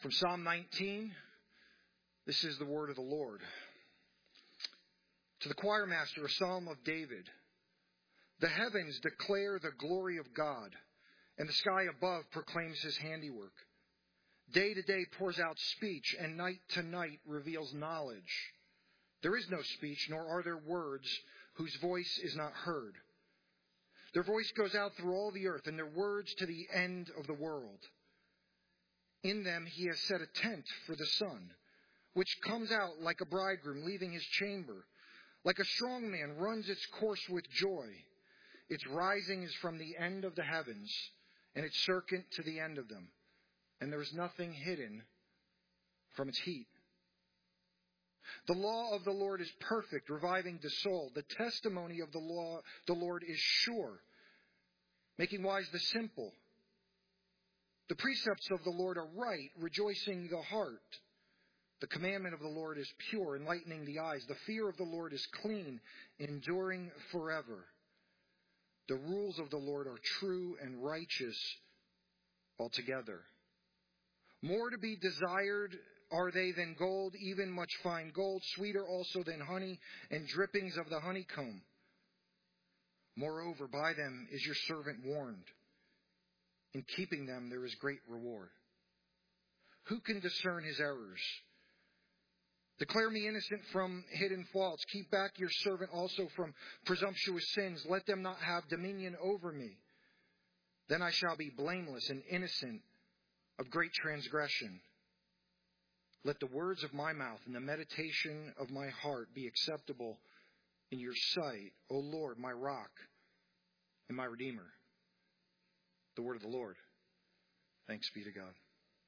From Psalm 19, this is the word of the Lord. To the choir master, a psalm of David. The heavens declare the glory of God, and the sky above proclaims his handiwork. Day to day pours out speech, and night to night reveals knowledge. There is no speech, nor are there words whose voice is not heard. Their voice goes out through all the earth, and their words to the end of the world. In them he has set a tent for the sun, which comes out like a bridegroom leaving his chamber. Like a strong man runs its course with joy. Its rising is from the end of the heavens, and its circuit to the end of them. And there is nothing hidden from its heat. The law of the Lord is perfect, reviving the soul. The testimony of the Lord is sure, making wise the simple. The precepts of the Lord are right, rejoicing the heart. The commandment of the Lord is pure, enlightening the eyes. The fear of the Lord is clean, enduring forever. The rules of the Lord are true and righteous altogether. More to be desired are they than gold, even much fine gold, sweeter also than honey and drippings of the honeycomb. Moreover, by them is your servant warned. In keeping them there is great reward. Who can discern his errors? Declare me innocent from hidden faults. Keep back your servant also from presumptuous sins. Let them not have dominion over me. Then I shall be blameless and innocent of great transgression. Let the words of my mouth and the meditation of my heart be acceptable in your sight, O Lord, my rock and my redeemer. The word of the Lord. Thanks be to God.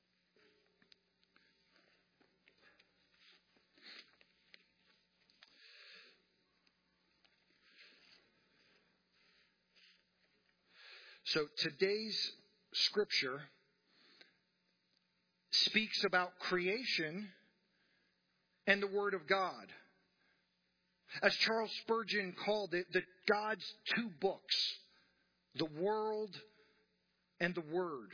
So today's scripture speaks about creation and the Word of God. As Charles Spurgeon called it, God's two books, the world and the Word.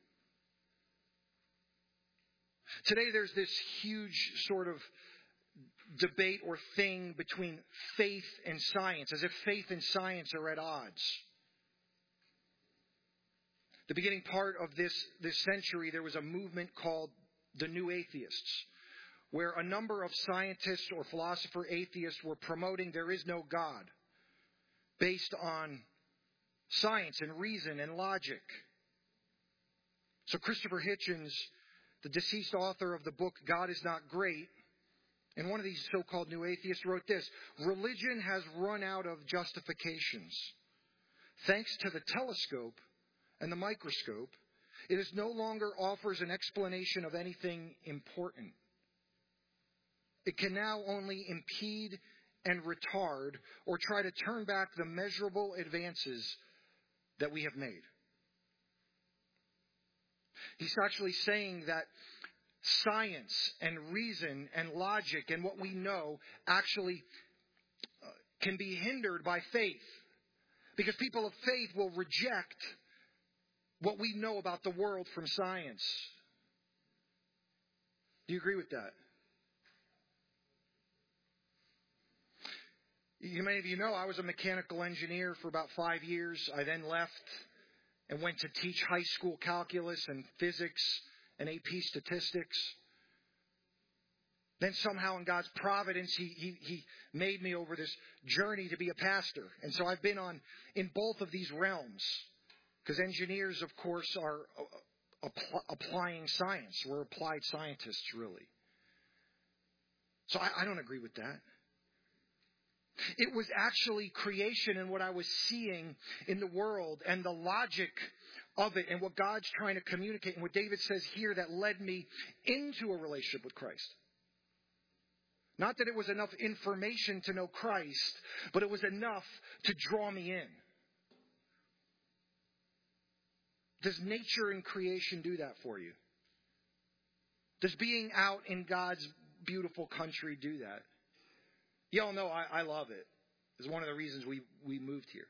Today there's this huge sort of debate or thing between faith and science, as if faith and science are at odds. The beginning part of this century, there was a movement called the New Atheists, where a number of scientists or philosopher atheists were promoting there is no God, based on science and reason and logic. So Christopher Hitchens, the deceased author of the book God is Not Great, and one of these so-called New Atheists wrote this: religion has run out of justifications. Thanks to the telescope and the microscope, it no longer offers an explanation of anything important. It can now only impede and retard or try to turn back the measurable advances that we have made. He's actually saying that science and reason and logic and what we know actually can be hindered by faith, because people of faith will reject what we know about the world from science. Do you agree with that? Many of you know I was a mechanical engineer for about 5 years. I then left and went to teach high school calculus and physics and AP statistics. Then somehow in God's providence, He made me over this journey to be a pastor. And so I've been in both of these realms. Because engineers, of course, are applying science. We're applied scientists, really. So I don't agree with that. It was actually creation and what I was seeing in the world and the logic of it and what God's trying to communicate and what David says here that led me into a relationship with Christ. Not that it was enough information to know Christ, but it was enough to draw me in. Does nature and creation do that for you? Does being out in God's beautiful country do that? Y'all know I love it. It's one of the reasons we moved here.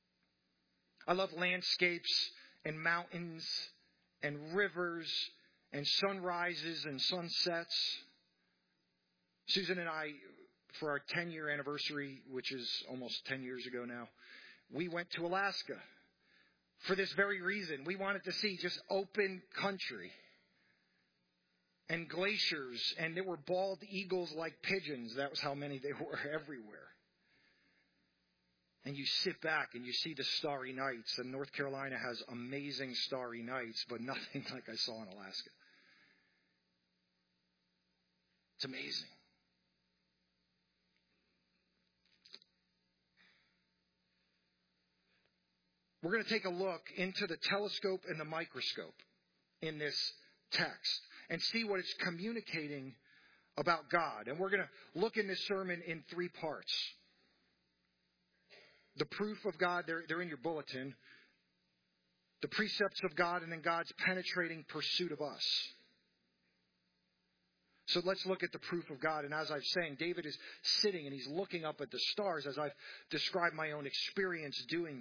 I love landscapes and mountains and rivers and sunrises and sunsets. Susan and I, for our 10-year anniversary, which is almost 10 years ago now, we went to Alaska for this very reason. We wanted to see just open country and glaciers, and there were bald eagles like pigeons. That was how many there were everywhere. And you sit back and you see the starry nights, and North Carolina has amazing starry nights, but nothing like I saw in Alaska. It's amazing. We're going to take a look into the telescope and the microscope in this text and see what it's communicating about God. And we're going to look in this sermon in 3 parts. The proof of God, they're in your bulletin. The precepts of God, and then God's penetrating pursuit of us. So let's look at the proof of God. And as I'm saying, David is sitting and he's looking up at the stars as I've described my own experience doing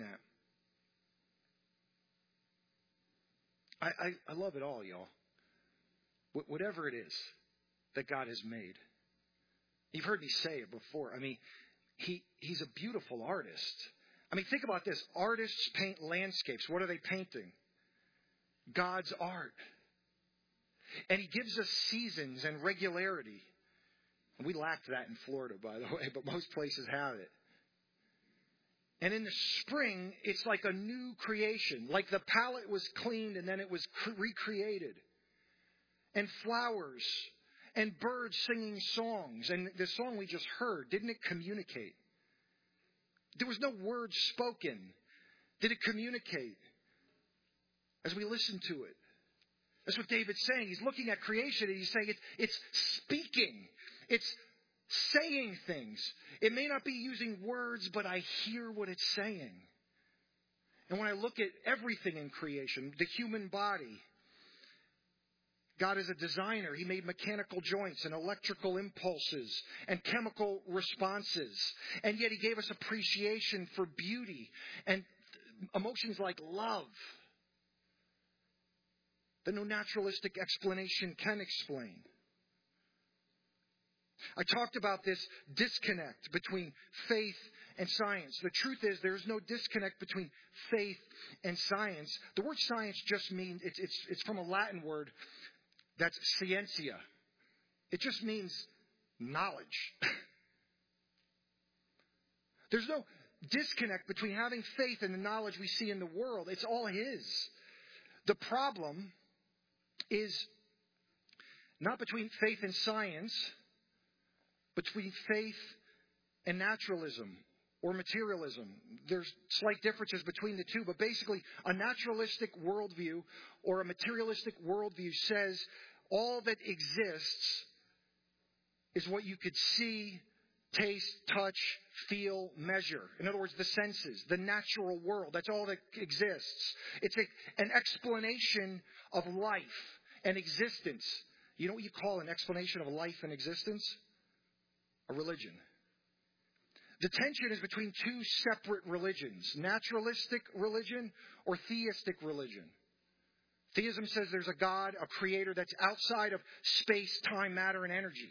that. I love it all, y'all. Whatever it is that God has made. You've heard me say it before. I mean, He's a beautiful artist. I mean, think about this. Artists paint landscapes. What are they painting? God's art. And He gives us seasons and regularity. And we lacked that in Florida, by the way, but most places have it. And in the spring, it's like a new creation. Like the palette was cleaned and then it was recreated. And flowers and birds singing songs. And the song we just heard, didn't it communicate? There was no words spoken. Did it communicate as we listened to it? That's what David's saying. He's looking at creation and he's saying it's speaking. It's saying things. It may not be using words, but I hear what it's saying. And when I look at everything in creation, the human body, God is a designer. He made mechanical joints and electrical impulses and chemical responses. And yet He gave us appreciation for beauty and emotions like love that no naturalistic explanation can explain. I talked about this disconnect between faith and science. The truth is there is no disconnect between faith and science. The word science just means, it's from a Latin word. That's scientia. It just means knowledge. There's no disconnect between having faith and the knowledge we see in the world. It's all His. The problem is not between faith and science, between faith and naturalism or materialism. There's slight differences between the two, but basically a naturalistic worldview or a materialistic worldview says all that exists is what you could see, taste, touch, feel, measure. In other words, the senses, the natural world. That's all that exists. It's an explanation of life and existence. You know what you call an explanation of life and existence? A religion. The tension is between two separate religions, naturalistic religion or theistic religion. Theism says there's a God, a creator that's outside of space, time, matter, and energy.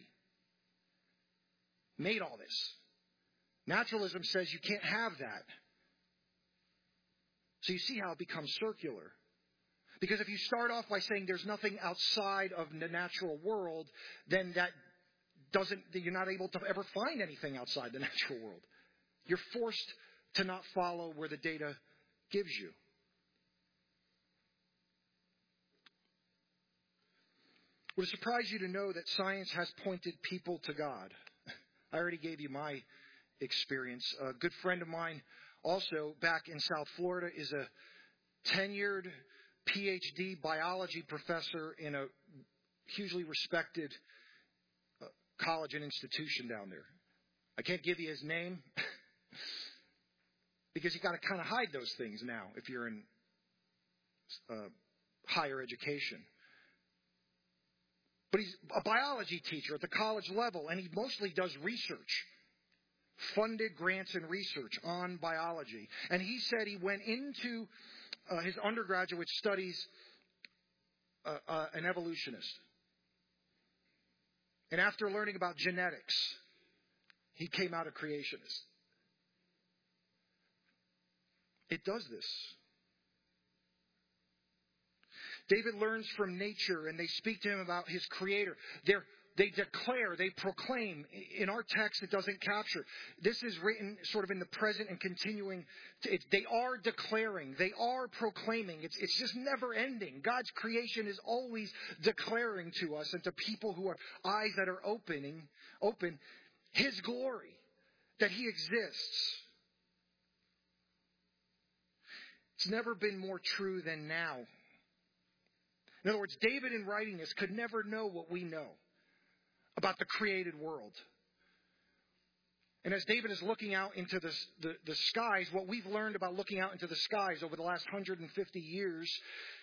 Made all this. Naturalism says you can't have that. So you see how it becomes circular. Because if you start off by saying there's nothing outside of the natural world, then you're not able to ever find anything outside the natural world. You're forced to not follow where the data gives you. Would it surprise you to know that science has pointed people to God? I already gave you my experience. A good friend of mine, also back in South Florida, is a tenured PhD biology professor in a hugely respected college and institution down there. I can't give you his name because you got to kind of hide those things now if you're in higher education. But he's a biology teacher at the college level, and he mostly does research, funded grants and research on biology. And he said he went into his undergraduate studies an evolutionist. And after learning about genetics, he came out a creationist. It does this. David learns from nature, and they speak to him about his Creator. They declare, they proclaim. In our text, it doesn't capture. This is written sort of in the present and continuing. They are declaring. They are proclaiming. It's just never ending. God's creation is always declaring to us and to people who are eyes that are open, His glory, that He exists. It's never been more true than now. In other words, David in writing this could never know what we know about the created world. And as David is looking out into the skies, what we've learned about looking out into the skies over the last 150 years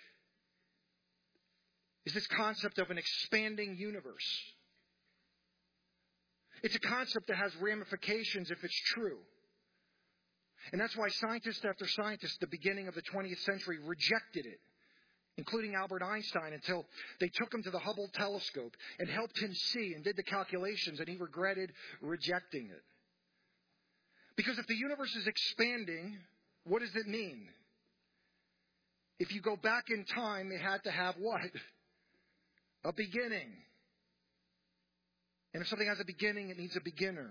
is this concept of an expanding universe. It's a concept that has ramifications if it's true. And that's why scientist after scientist at the beginning of the 20th century rejected it, including Albert Einstein, until they took him to the Hubble telescope and helped him see and did the calculations, and he regretted rejecting it. Because if the universe is expanding, what does it mean? If you go back in time, it had to have what? A beginning. And if something has a beginning, it needs a beginner.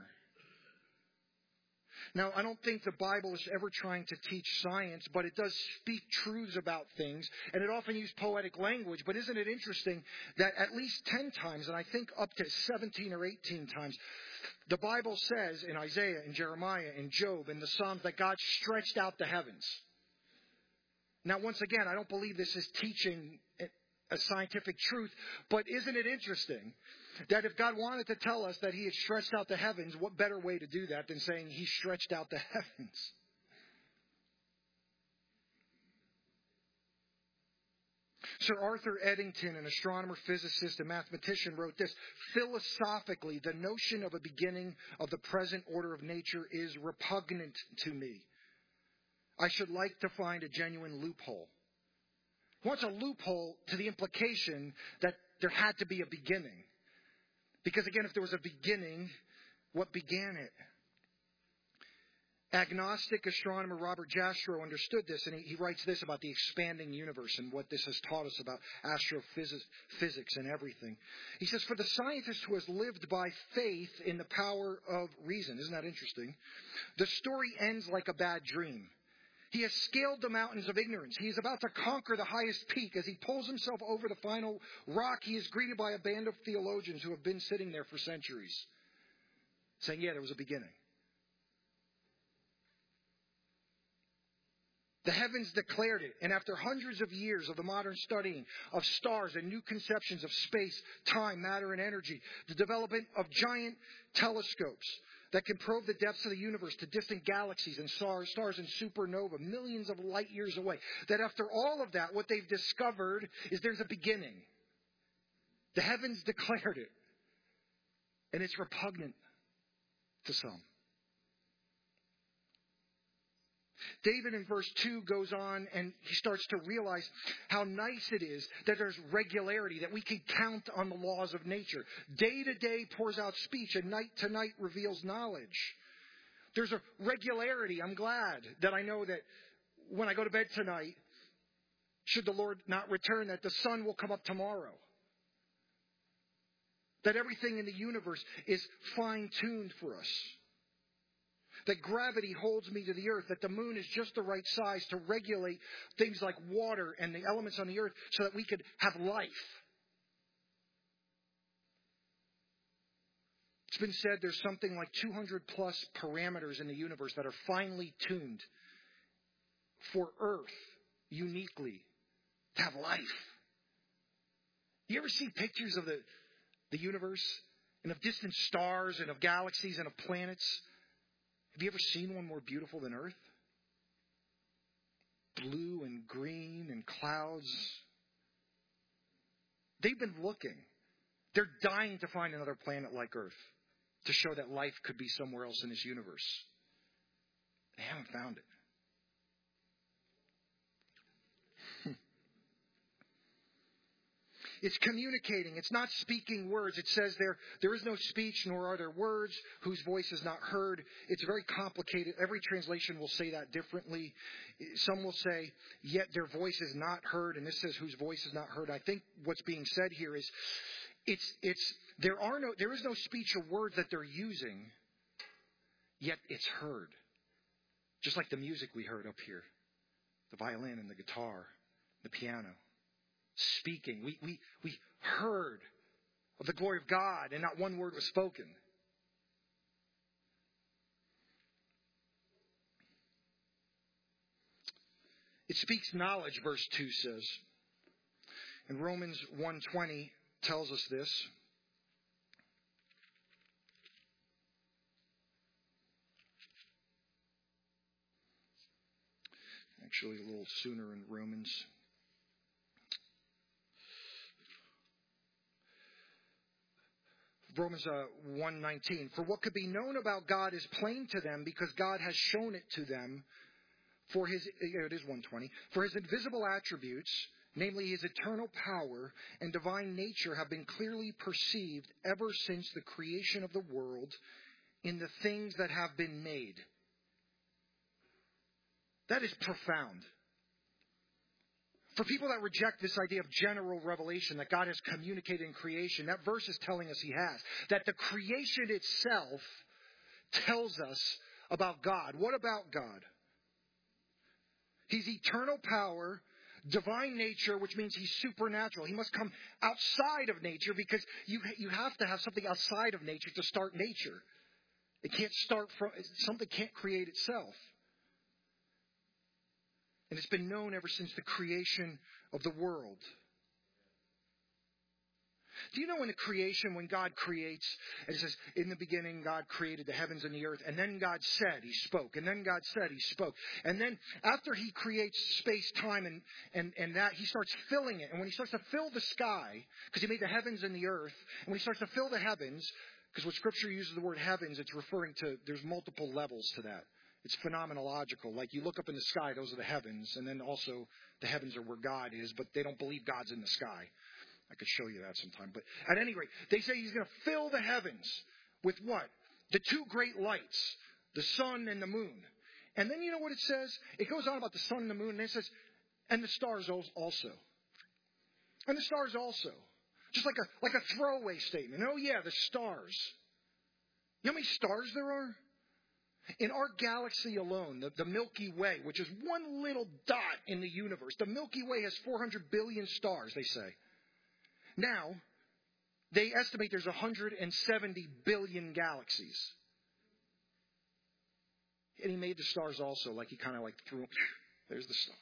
Now, I don't think the Bible is ever trying to teach science, but it does speak truths about things, and it often uses poetic language. But isn't it interesting that at least 10 times, and I think up to 17 or 18 times, the Bible says in Isaiah, in Jeremiah, in Job, in the Psalms, that God stretched out the heavens. Now, once again, I don't believe this is teaching a scientific truth, but isn't it interesting that if God wanted to tell us that He had stretched out the heavens, what better way to do that than saying He stretched out the heavens? Sir Arthur Eddington, an astronomer, physicist, and mathematician, wrote this: philosophically, the notion of a beginning of the present order of nature is repugnant to me. I should like to find a genuine loophole. He wants a loophole to the implication that there had to be a beginning. Because again, if there was a beginning, what began it? Agnostic astronomer Robert Jastrow understood this, and he writes this about the expanding universe and what this has taught us about astrophysics and everything. He says, for the scientist who has lived by faith in the power of reason, isn't that interesting? The story ends like a bad dream. He has scaled the mountains of ignorance. He is about to conquer the highest peak. As he pulls himself over the final rock, he is greeted by a band of theologians who have been sitting there for centuries, saying, yeah, there was a beginning. The heavens declared it, and after hundreds of years of the modern studying of stars and new conceptions of space, time, matter, and energy, the development of giant telescopes that can probe the depths of the universe to distant galaxies and stars and supernova millions of light years away, that after all of that, what they've discovered is there's a beginning. The heavens declared it, and it's repugnant to some. David in verse 2 goes on and he starts to realize how nice it is that there's regularity, that we can count on the laws of nature. Day to day pours out speech, and night to night reveals knowledge. There's a regularity. I'm glad that I know that when I go to bed tonight, should the Lord not return, that the sun will come up tomorrow. That everything in the universe is fine-tuned for us. That gravity holds me to the earth, that the moon is just the right size to regulate things like water and the elements on the earth so that we could have life. It's been said there's something like 200 plus parameters in the universe that are finely tuned for Earth uniquely to have life. You ever see pictures of the universe and of distant stars and of galaxies and of planets? Have you ever seen one more beautiful than Earth? Blue and green and clouds. They've been looking. They're dying to find another planet like Earth to show that life could be somewhere else in this universe. They haven't found it. It's communicating. It's not speaking words. It says there is no speech, nor are there words whose voice is not heard. It's very complicated. Every translation will say that differently. Some will say, yet their voice is not heard, and this says whose voice is not heard. I think what's being said here is there is no speech or words that they're using, yet it's heard. Just like the music we heard up here. The violin and the guitar, the piano. Speaking. We heard of the glory of God, and not one word was spoken. It speaks knowledge, verse 2 says. And Romans 1:20 tells us this. Actually, a little sooner in Romans. Romans 1:19. For what could be known about God is plain to them, because God has shown it to them. It is 1:20. For his invisible attributes, namely his eternal power and divine nature, have been clearly perceived ever since the creation of the world in the things that have been made. That is profound. For people that reject this idea of general revelation, that God has communicated in creation, that verse is telling us he has. That the creation itself tells us about God. What about God? He's eternal power, divine nature, which means he's supernatural. He must come outside of nature, because you have to have something outside of nature to start nature. It can't start from, something can't create itself. And it's been known ever since the creation of the world. Do you know in the creation, when God creates, and it says, in the beginning God created the heavens and the earth, and then God said, he spoke, and then God said, he spoke. And then after he creates space, time, and that, he starts filling it. And when he starts to fill the sky, because he made the heavens and the earth, and when he starts to fill the heavens, because when Scripture uses the word heavens, it's referring to, there's multiple levels to that. It's phenomenological. Like you look up in the sky, those are the heavens. And then also the heavens are where God is, but they don't believe God's in the sky. I could show you that sometime. But at any rate, they say he's going to fill the heavens with what? The two great lights, the sun and the moon. And then you know what it says? It goes on about the sun and the moon, and it says, and the stars also. And the stars also. Just like a throwaway statement. Oh yeah, the stars. You know how many stars there are? In our galaxy alone, the Milky Way, which is one little dot in the universe, the Milky Way has 400 billion stars, they say. Now, they estimate there's 170 billion galaxies. And he made the stars also, like he kind of like threw them. There's the stars.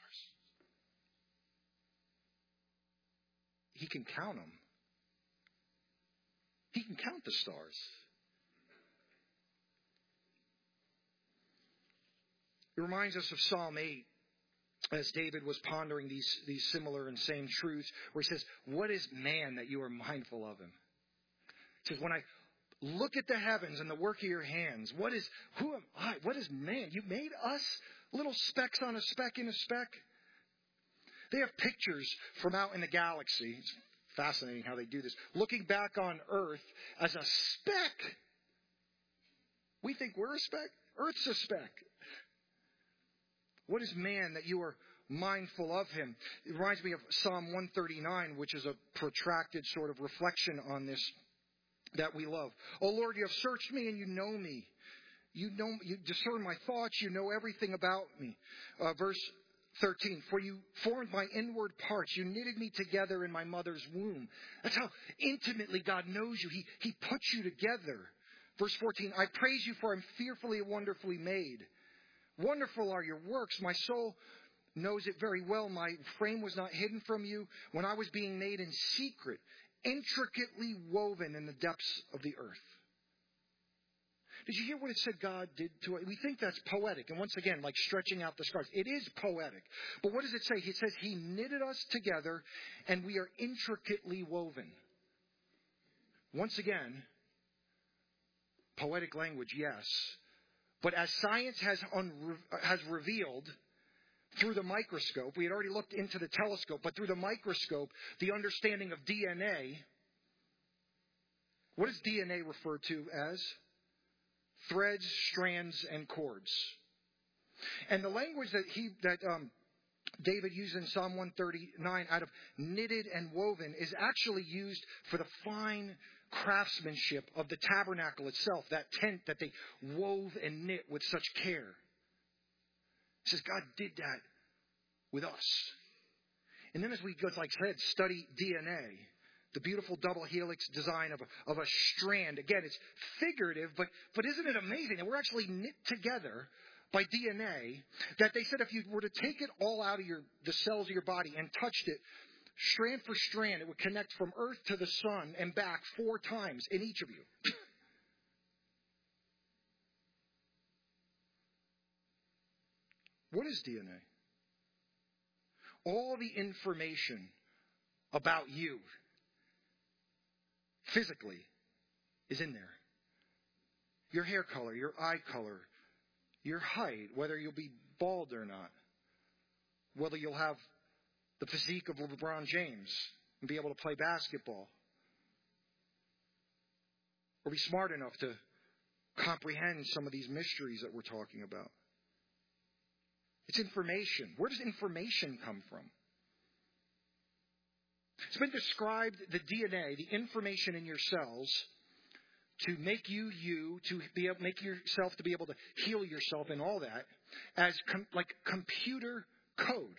He can count them. He can count the stars. It reminds us of Psalm 8, as David was pondering these similar and same truths, where he says, what is man that you are mindful of him? He says, when I look at the heavens and the work of your hands, who am I? What is man? You made us little specks on a speck in a speck. They have pictures from out in the galaxy. It's fascinating how they do this. Looking back on Earth as a speck. We think we're a speck. Earth's a speck. What is man that you are mindful of him? It reminds me of Psalm 139, which is a protracted sort of reflection on this that we love. Oh Lord, you have searched me and you know me. You discern my thoughts. You know everything about me. Verse 13, for you formed my inward parts. You knitted me together in my mother's womb. That's how intimately God knows you. He puts you together. Verse 14, I praise you, for I'm fearfully and wonderfully made. Wonderful are your works. My soul knows it very well. My frame was not hidden from you when I was being made in secret, intricately woven in the depths of the earth. Did you hear what it said God did to it? We think that's poetic. And once again, like stretching out the scars. It is poetic. But what does it say? It says he knitted us together and we are intricately woven. Once again, poetic language, yes. But as science has revealed, through the microscope. We had already looked into the telescope, but through the microscope, the understanding of DNA. What is DNA referred to as? Threads, strands, and cords. And the language that David used in Psalm 139 out of knitted and woven is actually used for the fine craftsmanship of the tabernacle itself, that tent that they wove and knit with such care. It says God did that with us. And then as we go, like I said, study DNA, the beautiful double helix design of a strand. Again, it's figurative, but isn't it amazing that we're actually knit together by DNA, that they said if you were to take it all out of the cells of your body and touched it, strand for strand, it would connect from Earth to the sun and back 4 times in each of you. What is DNA? All the information about you physically is in there. Your hair color, your eye color, your height, whether you'll be bald or not, whether you'll have the physique of LeBron James and be able to play basketball, or be smart enough to comprehend some of these mysteries that we're talking about. It's information. Where does information come from? It's been described, the DNA, the information in your cells, to make you, to be able, make yourself to be able to heal yourself and all that, as like computer code.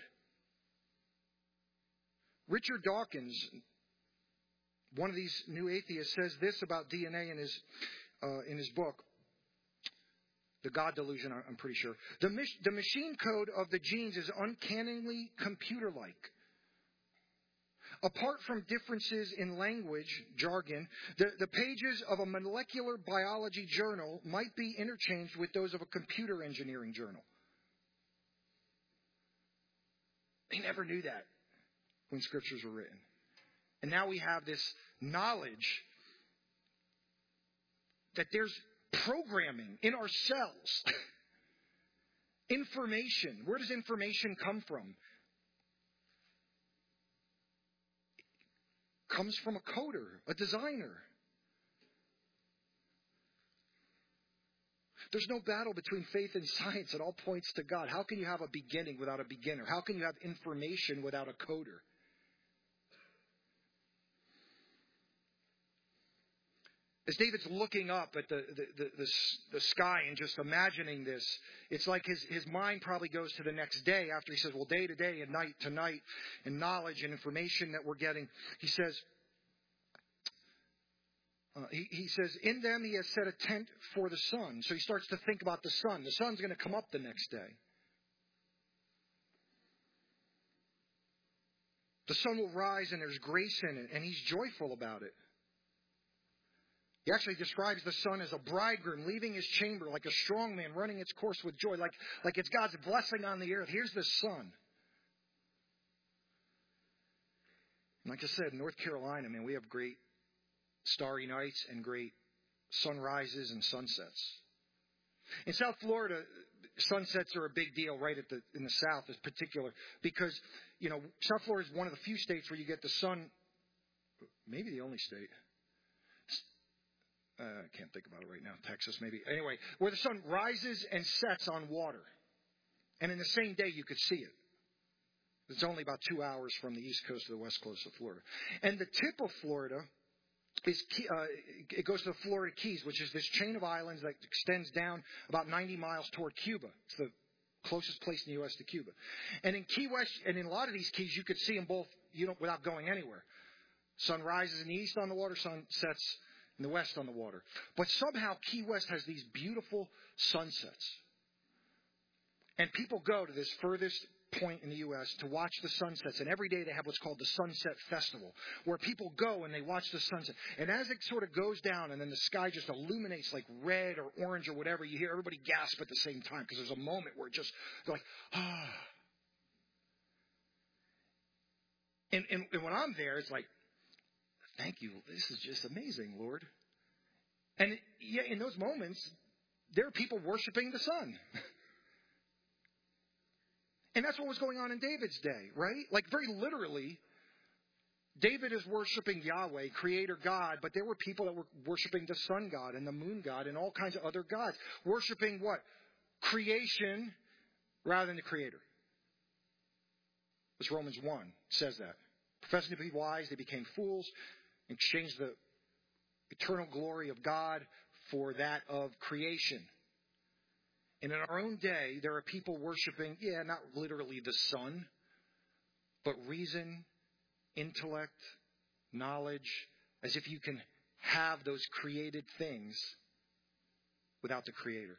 Richard Dawkins, one of these new atheists, says this about DNA in his book, The God Delusion, I'm pretty sure. The machine code of the genes is uncannily computer-like. Apart from differences in language, jargon, the pages of a molecular biology journal might be interchanged with those of a computer engineering journal. They never knew that when scriptures were written. And now we have this knowledge that there's programming in our cells. Information. Where does information come from? Comes from a coder, a designer. There's no battle between faith and science. It all points to God. How can you have a beginning without a beginner? How can you have information without a coder? As David's looking up at the sky and just imagining this, it's like his mind probably goes to the next day after he says, well, day to day and night to night, and knowledge and information that we're getting. He says, in them he has set a tent for the sun. So he starts to think about the sun. The sun's going to come up the next day. The sun will rise and there's grace in it, and he's joyful about it. He actually describes the sun as a bridegroom leaving his chamber like a strong man running its course with joy, like it's God's blessing on the earth. Here's the sun. Like I said, in North Carolina, man, we have great starry nights and great sunrises and sunsets. In South Florida, sunsets are a big deal right in the South in particular because, South Florida is one of the few states where you get the sun, maybe the only state. I can't think about it right now. Texas, maybe. Anyway, where the sun rises and sets on water. And in the same day, you could see it. It's only about 2 hours from the east coast to the west coast of Florida. And the tip of Florida it goes to the Florida Keys, which is this chain of islands that extends down about 90 miles toward Cuba. It's the closest place in the U.S. to Cuba. And in Key West, and in a lot of these keys, you could see them both without going anywhere. Sun rises in the east on the water, sun sets in the west on the water. But somehow Key West has these beautiful sunsets. And people go to this furthest point in the U.S. to watch the sunsets. And every day they have what's called the Sunset Festival, where people go and they watch the sunset. And as it sort of goes down and then the sky just illuminates like red or orange or whatever, you hear everybody gasp at the same time because there's a moment where they're like, ah. And when I'm there, it's like, thank you. This is just amazing, Lord. And yet in those moments, there are people worshiping the sun. And that's what was going on in David's day, right? Like very literally, David is worshiping Yahweh, Creator God, but there were people that were worshiping the sun god and the moon god and all kinds of other gods. Worshiping what? Creation rather than the Creator. This Romans 1 says that. Professing to be wise, they became fools, exchanged the eternal glory of God for that of creation. And in our own day, there are people worshiping, not literally the sun, but reason, intellect, knowledge, as if you can have those created things without the Creator.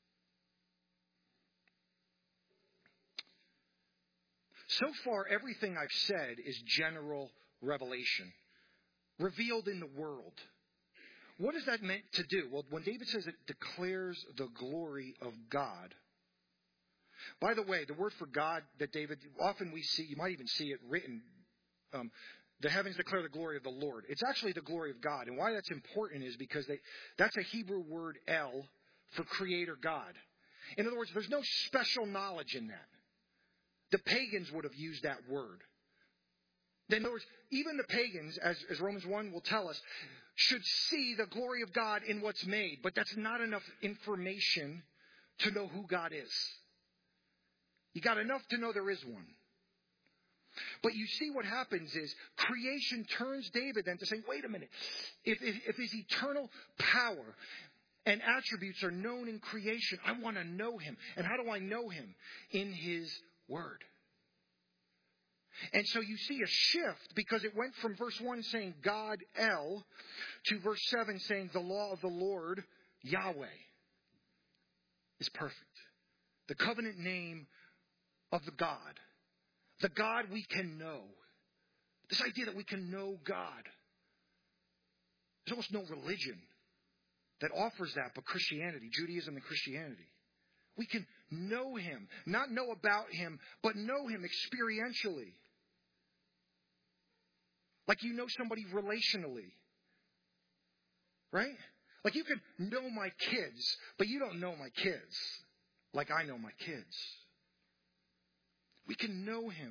So far, everything I've said is general revelation, revealed in the world. What is that meant to do? Well, when David says it declares the glory of God. By the way, the word for God that David, often we see, you might even see it written, the heavens declare the glory of the Lord. It's actually the glory of God. And why that's important is because that's a Hebrew word El for Creator God. In other words, there's no special knowledge in that. The pagans would have used that word. In other words, even the pagans, as Romans 1 will tell us, should see the glory of God in what's made. But that's not enough information to know who God is. You got enough to know there is one. But you see what happens is creation turns David then to saying, wait a minute, if his eternal power and attributes are known in creation, I want to know him. And how do I know him? In his word. And so you see a shift because it went from verse 1 saying God El to verse 7 saying the law of the Lord Yahweh is perfect. The covenant name of the God we can know. This idea that we can know God. There's almost no religion that offers that but Christianity, Judaism and Christianity. We can know him, not know about him, but know him experientially. Like you know somebody relationally. Right? Like you can know my kids, but you don't know my kids like I know my kids. We can know him.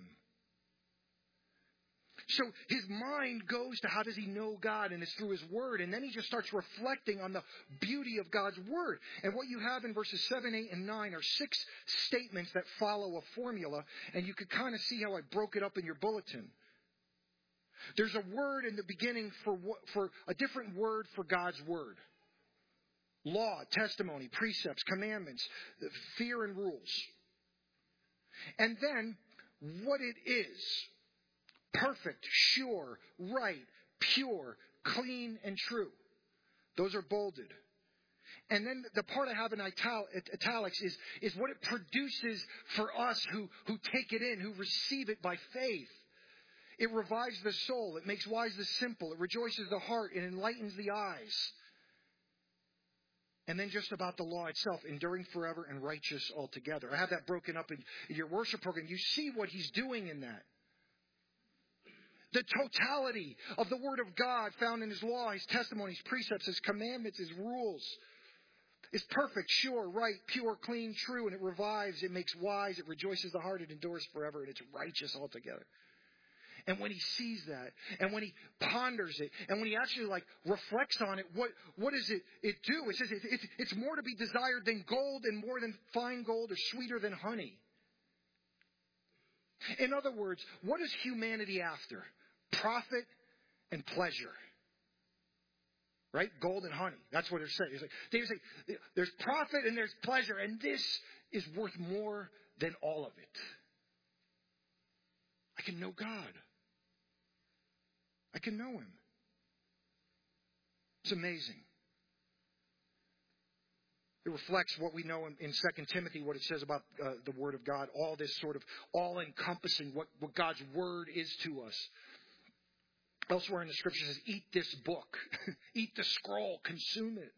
So his mind goes to how does he know God, and it's through his word. And then he just starts reflecting on the beauty of God's word. And what you have in verses 7, 8, and 9 are 6 statements that follow a formula. And you could kind of see how I broke it up in your bulletin. There's a word in the beginning for a different word for God's word. Law, testimony, precepts, commandments, fear and rules. And then what it is. Perfect, sure, right, pure, clean, and true. Those are bolded. And then the part I have in italics is what it produces for us who take it in, who receive it by faith. It revives the soul. It makes wise the simple. It rejoices the heart. It enlightens the eyes. And then just about the law itself, enduring forever and righteous altogether. I have that broken up in your worship program. You see what he's doing in that. The totality of the Word of God found in his law, his testimonies, precepts, his commandments, his rules is perfect, sure, right, pure, clean, true, and it revives, it makes wise, it rejoices the heart, it endures forever, and it's righteous altogether. And when he sees that, and when he ponders it, and when he actually reflects on it, what does it do? It says it's more to be desired than gold and more than fine gold or sweeter than honey. In other words, what is humanity after? Profit and pleasure. Right? Gold and honey. That's what they're saying. David say, there's profit and there's pleasure, and this is worth more than all of it. I can know God. I can know him. It's amazing. It reflects what we know in 2 Timothy, what it says about the Word of God. All this sort of all-encompassing, what God's Word is to us. Elsewhere in the Scripture says, eat this book. Eat the scroll. Consume it.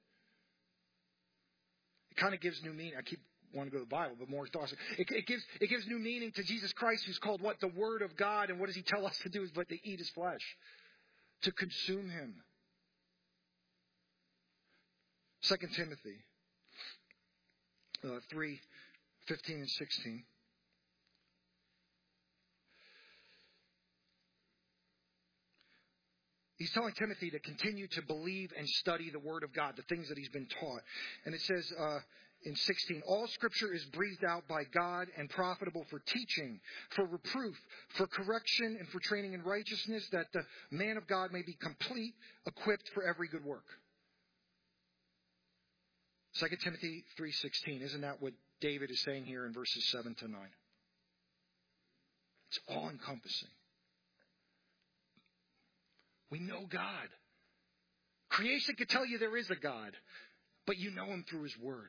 It kind of gives new meaning. I keep wanting to go to the Bible, but more thoughts. It gives new meaning to Jesus Christ, who's called what? The Word of God. And what does he tell us to do? But to eat his flesh. To consume him. 2 Timothy 3, 15 and 16. He's telling Timothy to continue to believe and study the Word of God, the things that he's been taught. And it says in 16, all Scripture is breathed out by God and profitable for teaching, for reproof, for correction, and for training in righteousness, that the man of God may be complete, equipped for every good work. 2 Timothy 3:16, isn't that what David is saying here in verses 7 to 9? It's all-encompassing. We know God. Creation could tell you there is a God, but you know Him through His Word.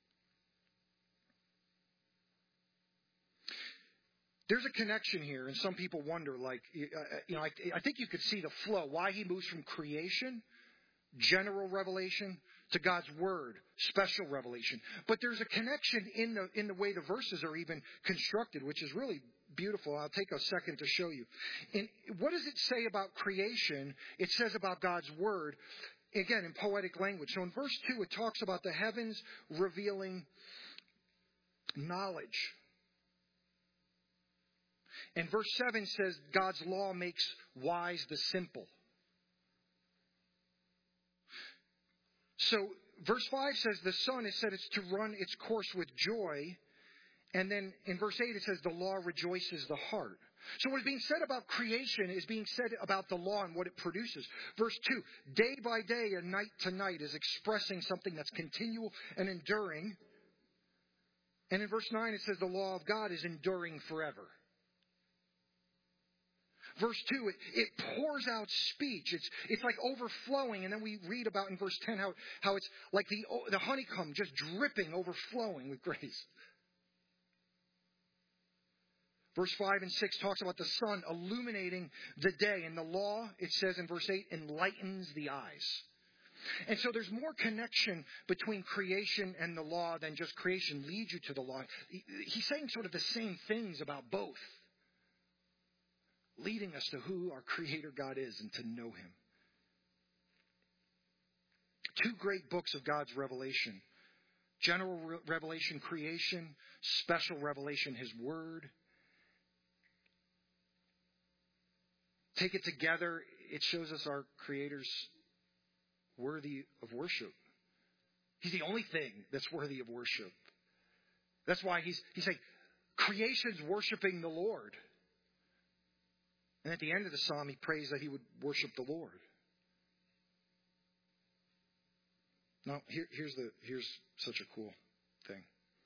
There's a connection here, and some people wonder, I think you could see the flow, why He moves from creation, general revelation, to God's Word, special revelation. But there's a connection in the way the verses are even constructed, which is really beautiful. I'll take a second to show you. And what does it say about creation? It says about God's Word, again, in poetic language. So in verse 2, it talks about the heavens revealing knowledge. And verse 7 says God's law makes wise the simple. So verse 5 says the sun is said it's to run its course with joy. And then in verse 8 it says the law rejoices the heart. So what is being said about creation is being said about the law and what it produces. Verse 2, day by day and night to night is expressing something that's continual and enduring. And in verse 9 it says the law of God is enduring forever. Verse 2, it pours out speech. It's like overflowing. And then we read about in verse 10 how it's like the honeycomb just dripping, overflowing with grace. Verse 5 and 6 talks about the sun illuminating the day. And the law, it says in verse 8, enlightens the eyes. And so there's more connection between creation and the law than just creation leads you to the law. He's saying sort of the same things about both, leading us to who our Creator God is and to know Him. Two great books of God's revelation. General revelation, creation. Special revelation, His Word. Take it together, it shows us our Creator's worthy of worship. He's the only thing that's worthy of worship. That's why he's saying, creation's worshiping the Lord. And at the end of the psalm, he prays that he would worship the Lord. Now, here's such a cool thing.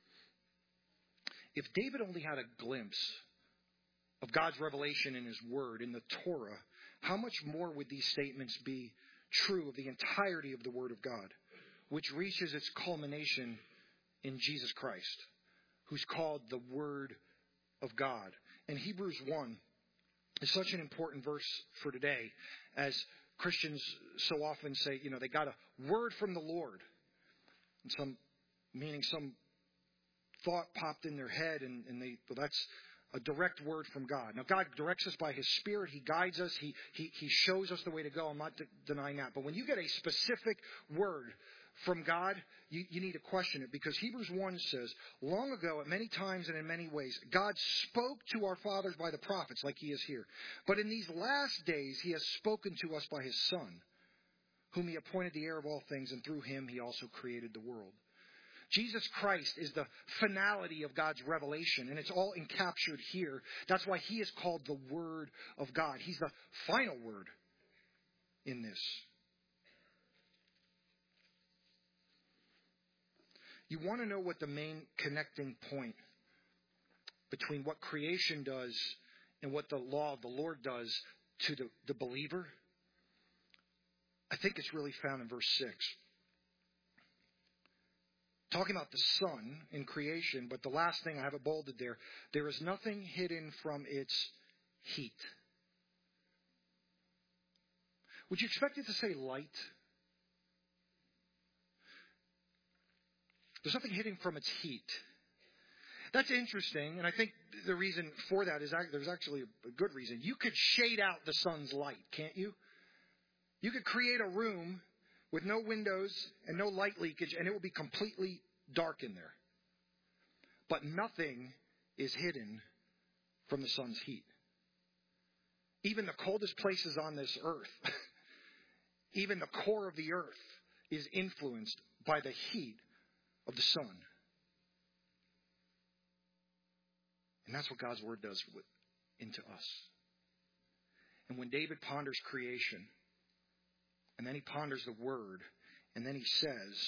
If David only had a glimpse of God's revelation in His Word, in the Torah, how much more would these statements be true of the entirety of the Word of God, which reaches its culmination in Jesus Christ, who's called the Word of God. And Hebrews 1 is such an important verse for today, as Christians so often say, they got a word from the Lord. And some thought popped in their head, and that's a direct word from God. Now, God directs us by His Spirit. He guides us. He shows us the way to go. I'm not denying that. But when you get a specific word from God, you need to question it, because Hebrews 1 says, long ago, at many times and in many ways, God spoke to our fathers by the prophets, like He is here. But in these last days, He has spoken to us by His Son, whom He appointed the heir of all things, and through Him He also created the world. Jesus Christ is the finality of God's revelation, and it's all encaptured here. That's why He is called the Word of God. He's the final word in this. You want to know what the main connecting point between what creation does and what the law of the Lord does to the believer? I think it's really found in verse 6. Talking about the sun in creation, but the last thing I have it bolded there, there is nothing hidden from its heat. Would you expect it to say light? There's nothing hidden from its heat. That's interesting, and I think the reason for that is there's actually a good reason. You could shade out the sun's light, can't you? You could create a room with no windows and no light leakage, and it will be completely dark in there. But nothing is hidden from the sun's heat. Even the coldest places on this earth even the core of the earth is influenced by the heat of the sun. And that's what God's Word does into us. And when David ponders creation, and then he ponders the Word, and then he says,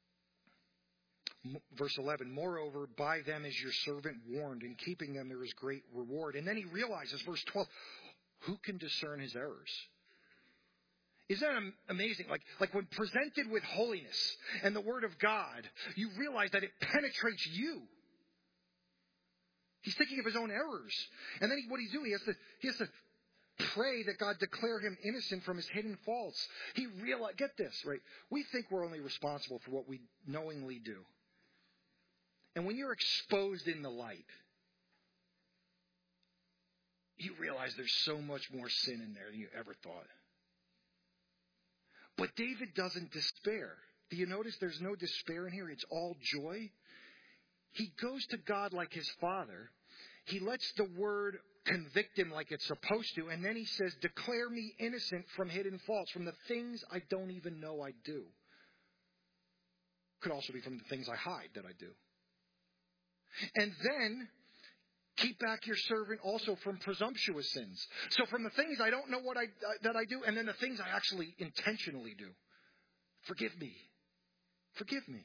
verse 11, moreover, by them is your servant warned. In keeping them there is great reward. And then he realizes, verse 12, who can discern his errors? Isn't that amazing? Like when presented with holiness and the Word of God, you realize that it penetrates you. He's thinking of his own errors. And then what he's doing, he has to pray that God declare him innocent from his hidden faults. He realized, get this, right? We think we're only responsible for what we knowingly do. And when you're exposed in the light, you realize there's so much more sin in there than you ever thought. But David doesn't despair. Do you notice there's no despair in here? It's all joy. He goes to God like his Father. He lets the Word convict him like it's supposed to. And then he says, declare me innocent from hidden faults, from the things I don't even know I do. Could also be from the things I hide that I do. And then keep back your servant also from presumptuous sins. So from the things I don't know that I do, and then the things I actually intentionally do. Forgive me. Forgive me.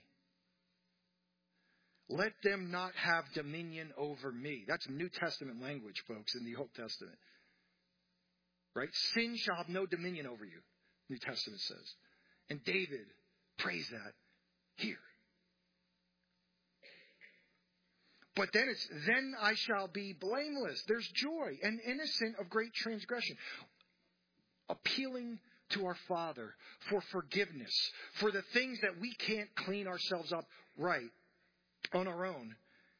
Let them not have dominion over me. That's New Testament language, folks, in the Old Testament. Right? Sin shall have no dominion over you, New Testament says. And David prays that here. But then then I shall be blameless. There's joy and innocent of great transgression. Appealing to our Father for forgiveness, for the things that we can't clean ourselves up right on our own.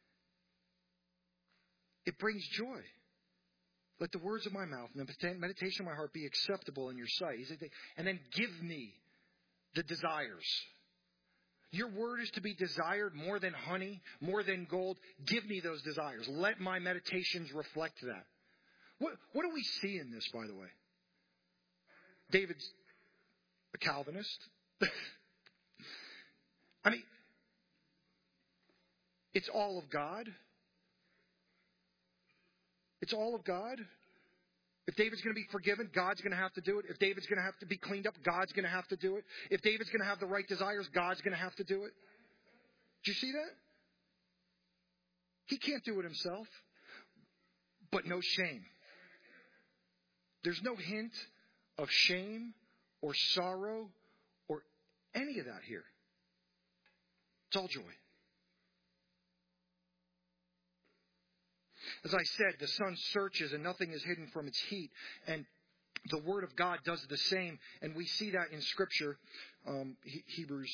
It brings joy. Let the words of my mouth and the meditation of my heart be acceptable in your sight. And then give me the desires. Your word is to be desired more than honey, more than gold. Give me those desires. Let my meditations reflect that. What do we see in this, by the way? David's a Calvinist. I mean, it's all of God. It's all of God. If David's going to be forgiven, God's going to have to do it. If David's going to have to be cleaned up, God's going to have to do it. If David's going to have the right desires, God's going to have to do it. Do you see that? He can't do it himself. But no shame. There's no hint of shame or sorrow or any of that here. It's all joy. As I said, the sun searches and nothing is hidden from its heat. And the Word of God does the same. And we see that in Scripture. Hebrews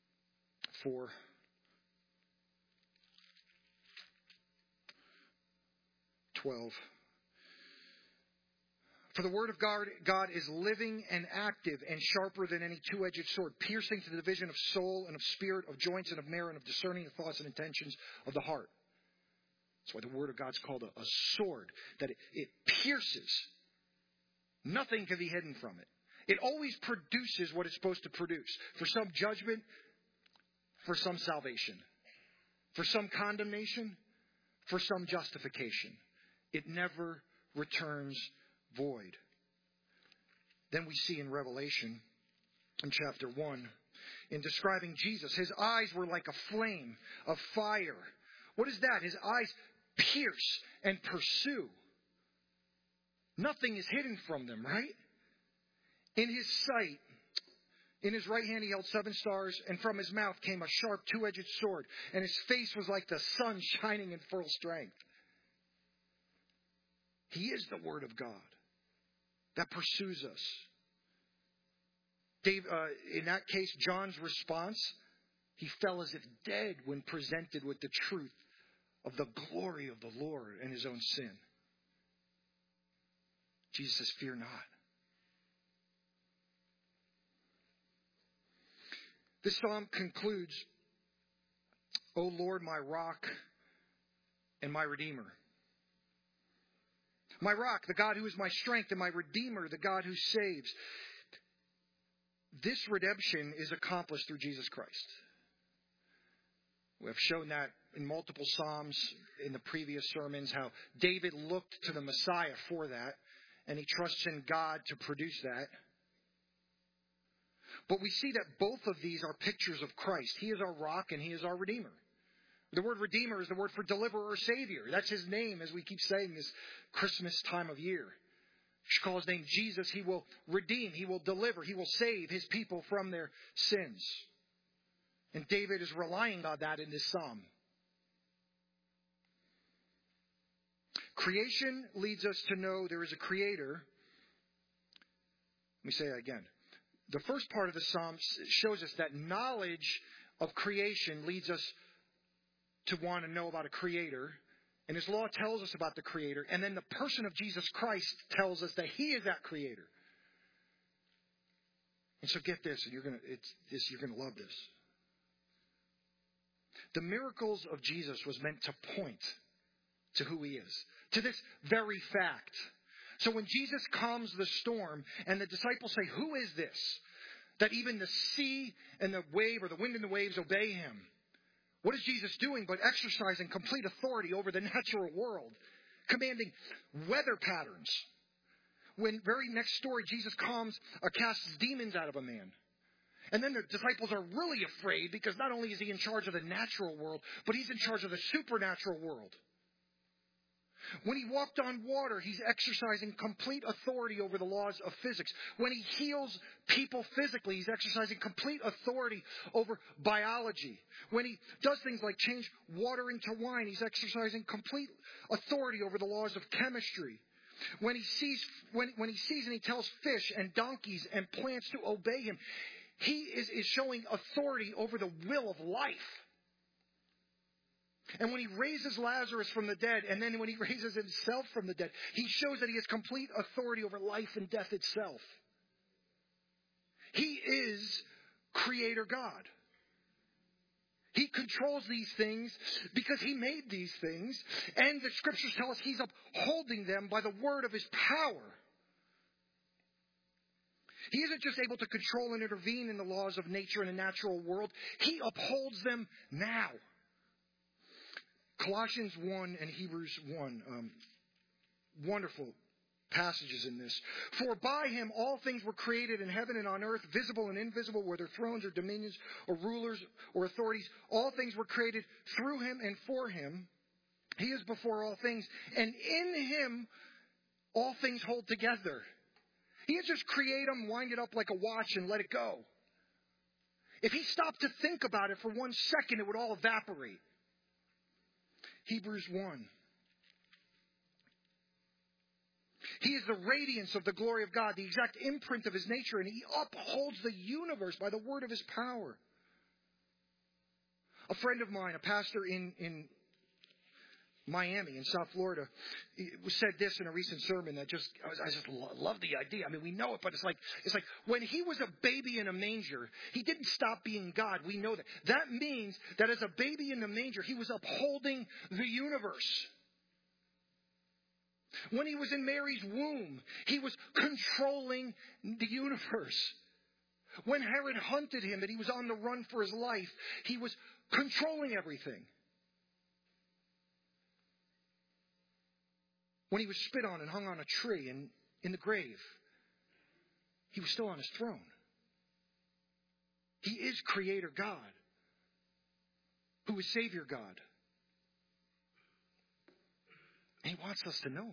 4:12. For the Word of God is living and active and sharper than any two-edged sword, piercing to the division of soul and of spirit, of joints and of marrow, and of discerning the thoughts and intentions of the heart. That's why the Word of God's called a sword, that it pierces. Nothing can be hidden from it. It always produces what it's supposed to produce. For some judgment, for some salvation. For some condemnation, for some justification. It never returns void. Then we see in Revelation, in chapter 1, in describing Jesus, his eyes were like a flame of fire. What is that? His eyes pierce and pursue. Nothing is hidden from them, right? In his sight, in his right hand he held 7 stars, and from his mouth came a sharp two-edged sword, and his face was like the sun shining in full strength. He is the Word of God that pursues us. In that case, John's response, he fell as if dead when presented with the truth of the glory of the Lord and his own sin. Jesus says, fear not. This psalm concludes, O Lord, my rock and my redeemer. My rock, the God who is my strength, and my redeemer, the God who saves. this redemption is accomplished through Jesus Christ. We have shown that in multiple Psalms in the previous sermons, how David looked to the Messiah for that, and he trusts in God to produce that. But we see that both of these are pictures of Christ. He is our rock and He is our Redeemer. The word Redeemer is the word for deliverer or Savior. That's His name, as we keep saying this Christmas time of year. We should call His name Jesus. He will redeem. He will deliver. He will save His people from their sins. And David is relying on that in this psalm. Creation leads us to know there is a Creator. Let me say that again. The first part of the psalm shows us that knowledge of creation leads us to want to know about a Creator. And His law tells us about the Creator. And then the person of Jesus Christ tells us that He is that Creator. And so get this, and you're going to love this. The miracles of Jesus was meant to point to who He is, to this very fact. So when Jesus calms the storm and the disciples say, "Who is this?" that even the sea and the wave, or the wind and the waves, obey Him. What is Jesus doing but exercising complete authority over the natural world, commanding weather patterns? When very next story, Jesus casts demons out of a man. And then the disciples are really afraid because not only is He in charge of the natural world, but He's in charge of the supernatural world. When He walked on water, He's exercising complete authority over the laws of physics. When He heals people physically, He's exercising complete authority over biology. When He does things like change water into wine, He's exercising complete authority over the laws of chemistry. When He sees and He tells fish and donkeys and plants to obey Him, He is showing authority over the will of life. And when He raises Lazarus from the dead, and then when He raises Himself from the dead, He shows that He has complete authority over life and death itself. He is Creator God. He controls these things because He made these things, and the Scriptures tell us He's upholding them by the word of His power. He isn't just able to control and intervene in the laws of nature and the natural world. He upholds them now. Colossians 1 and Hebrews 1. Wonderful passages in this. For by Him all things were created in heaven and on earth, visible and invisible, whether thrones or dominions or rulers or authorities. All things were created through Him and for Him. He is before all things. And in Him all things hold together. He didn't just create them, wind it up like a watch, and let it go. If He stopped to think about it for 1 second, it would all evaporate. Hebrews 1. He is the radiance of the glory of God, the exact imprint of His nature, and He upholds the universe by the word of His power. A friend of mine, a pastor in Miami, in South Florida, said this in a recent sermon that I just love the idea. I mean, we know it, but it's like when He was a baby in a manger, He didn't stop being God. We know that. That means that as a baby in the manger, He was upholding the universe. When He was in Mary's womb, He was controlling the universe. When Herod hunted Him and He was on the run for His life, He was controlling everything. When He was spit on and hung on a tree and in the grave, He was still on His throne. He is Creator God, who is Savior God. And He wants us to know Him.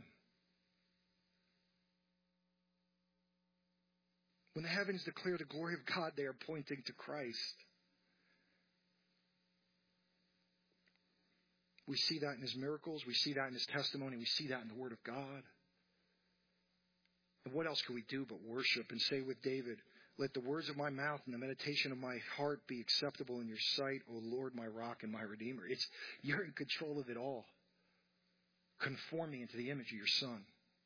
When the heavens declare the glory of God, they are pointing to Christ. We see that in His miracles. We see that in His testimony. We see that in the Word of God. And what else can we do but worship and say with David, "Let the words of my mouth and the meditation of my heart be acceptable in your sight, O Lord, my rock and my redeemer." You're in control of it all. Conform me into the image of your Son.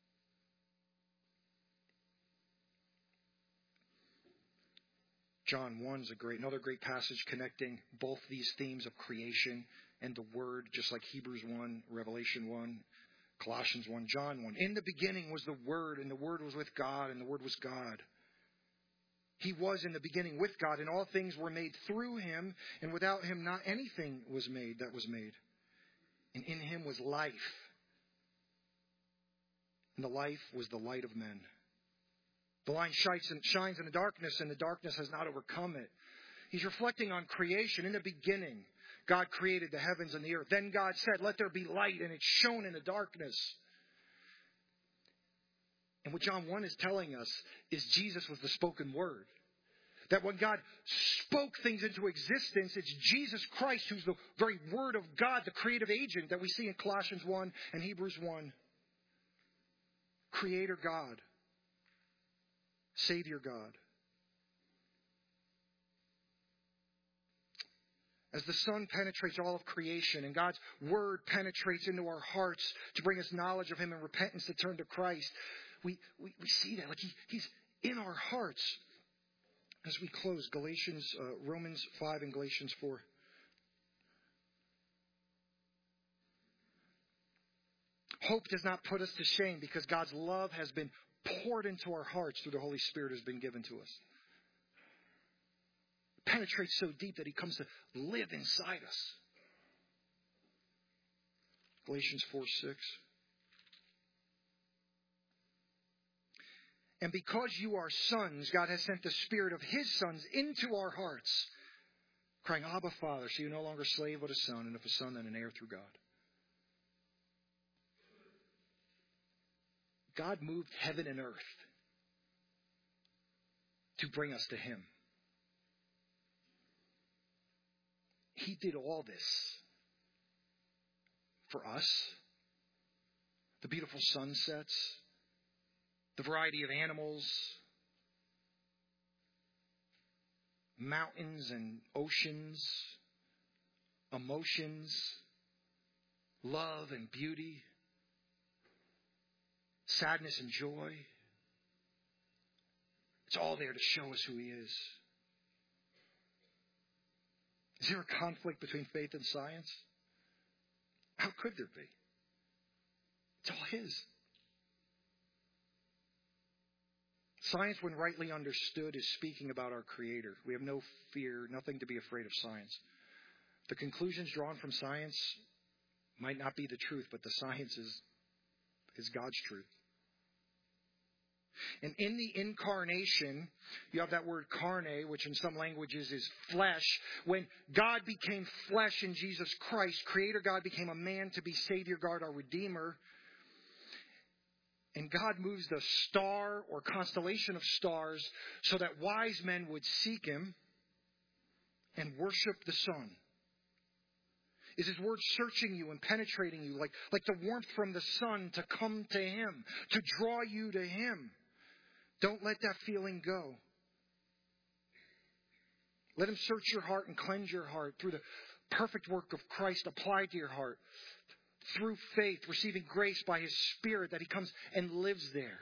John 1 is another great passage connecting both these themes of creation and the Word, just like Hebrews 1, Revelation 1, Colossians 1, John 1. In the beginning was the Word, and the Word was with God, and the Word was God. He was in the beginning with God, and all things were made through him, and without him not anything was made that was made. And in him was life, and the life was the light of men. The light shines in the darkness, and the darkness has not overcome it. He's reflecting on creation. In the beginning, God created the heavens and the earth. Then God said, "Let there be light," and it shone in the darkness. And what John 1 is telling us is Jesus was the spoken word. That when God spoke things into existence, it's Jesus Christ who's the very Word of God, the creative agent that we see in Colossians 1 and Hebrews 1. Creator God. Savior God. As the Son penetrates all of creation and God's Word penetrates into our hearts to bring us knowledge of Him and repentance to turn to Christ, we see that. Like He's in our hearts. As we close, Romans 5 and Galatians 4. Hope does not put us to shame because God's love has been poured into our hearts through the Holy Spirit has been given to us. It penetrates so deep that He comes to live inside us. Galatians 4:6. And because you are sons, God has sent the Spirit of His sons into our hearts, crying, "Abba, Father." So you're no longer a slave but a son, and if a son, then an heir through God. God moved heaven and earth to bring us to Him. He did all this for us. The beautiful sunsets, the variety of animals, mountains and oceans, emotions, love and beauty, sadness and joy. It's all there to show us who He is. Is there a conflict between faith and science? How could there be? It's all His. Science, when rightly understood, is speaking about our Creator. We have no fear, nothing to be afraid of science. The conclusions drawn from science might not be the truth, but the science is God's truth. And in the incarnation, you have that word carne, which in some languages is flesh. When God became flesh in Jesus Christ, Creator God became a man to be Savior God, our Redeemer. And God moves the star or constellation of stars so that wise men would seek Him and worship the sun. Is His word searching you and penetrating you like the warmth from the sun to come to Him, to draw you to Him? Don't let that feeling go. Let Him search your heart and cleanse your heart through the perfect work of Christ applied to your heart. Through faith, receiving grace by His Spirit that He comes and lives there.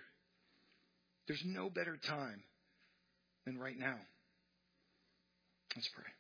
There's no better time than right now. Let's pray.